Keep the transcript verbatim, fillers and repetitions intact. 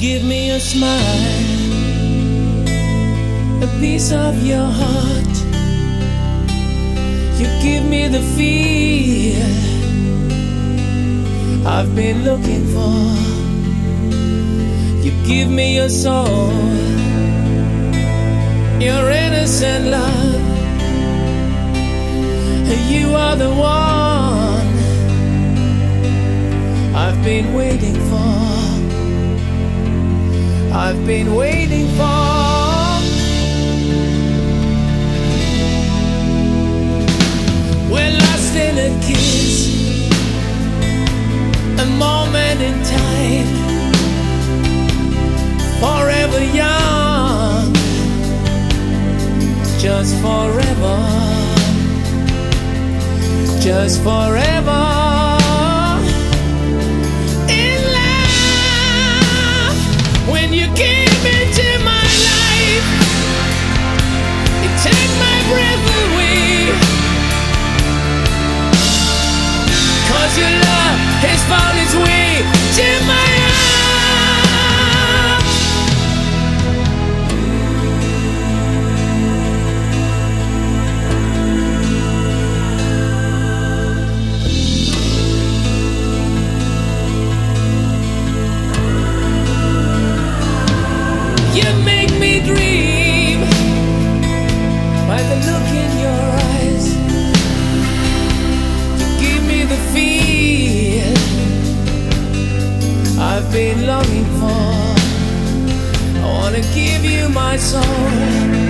give me a smile, a piece of your heart. You give me the feel I've been looking for. You give me your soul, your innocent love. You are the one I've been waiting for. I've been waiting for. We're lost in a kiss, a moment in time, forever young, just forever, just forever. In love, when you came into my life, you take my breath away. 'Cause your love has found its way to my heart. You make me dream by the look in your eyes. You give me the feel I've been longing for. I wanna give you my soul.